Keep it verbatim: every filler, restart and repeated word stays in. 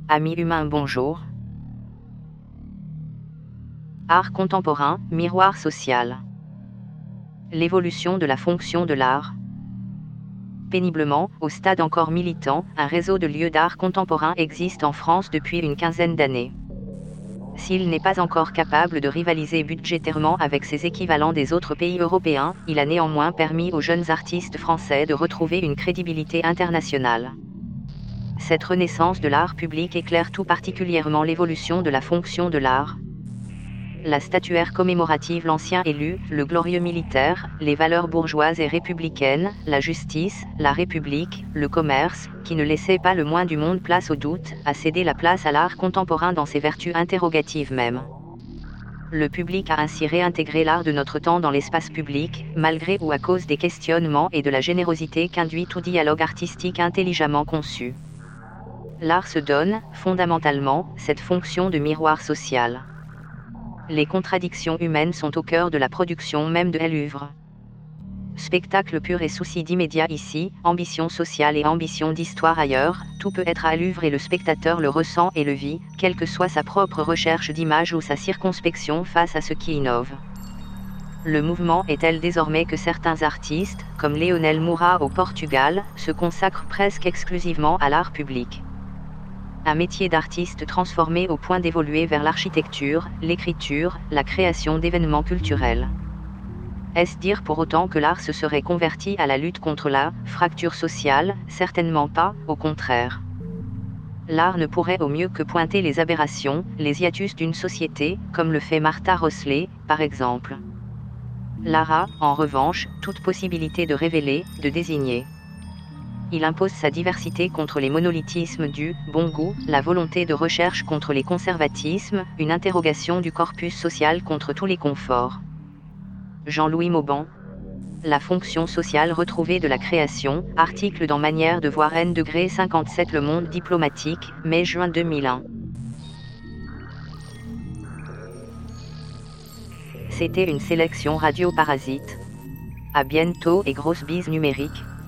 Amis humains, bonjour. Art contemporain, miroir social. L'évolution de la fonction de l'art. Péniblement, au stade encore militant, un réseau de lieux d'art contemporain existe en France depuis une quinzaine d'années. S'il n'est pas encore capable de rivaliser budgétairement avec ses équivalents des autres pays européens, il a néanmoins permis aux jeunes artistes français de retrouver une crédibilité internationale. Cette renaissance de l'art public éclaire tout particulièrement l'évolution de la fonction de l'art. La statuaire commémorative l'ancien élu, le glorieux militaire, les valeurs bourgeoises et républicaines, la justice, la république, le commerce, qui ne laissait pas le moins du monde place au doute, a cédé la place à l'art contemporain dans ses vertus interrogatives même. Le public a ainsi réintégré l'art de notre temps dans l'espace public, malgré ou à cause des questionnements et de la générosité qu'induit tout dialogue artistique intelligemment conçu. L'art se donne, fondamentalement, cette fonction de miroir social. Les contradictions humaines sont au cœur de la production même de l'œuvre. Spectacle pur et souci d'immédiat ici, ambition sociale et ambition d'histoire ailleurs, tout peut être à l'œuvre et le spectateur le ressent et le vit, quelle que soit sa propre recherche d'image ou sa circonspection face à ce qui innove. Le mouvement est tel désormais que certains artistes, comme Léonel Moura au Portugal, se consacrent presque exclusivement à l'art public. Un métier d'artiste transformé au point d'évoluer vers l'architecture, l'écriture, la création d'événements culturels. Est-ce dire pour autant que l'art se serait converti à la lutte contre la fracture sociale? Certainement pas, au contraire. L'art ne pourrait au mieux que pointer les aberrations, les hiatus d'une société, comme le fait Martha Rossley, par exemple. L'art a, en revanche, toute possibilité de révéler, de désigner. Il impose sa diversité contre les monolithismes du bon goût, la volonté de recherche contre les conservatismes, une interrogation du corpus social contre tous les conforts. Jean-Louis Mauban. La fonction sociale retrouvée de la création, article dans Manière de voir N cinquante-sept Le Monde diplomatique, mai-juin deux mille un. C'était une sélection Radio Parasite. À bientôt et grosse bise numérique.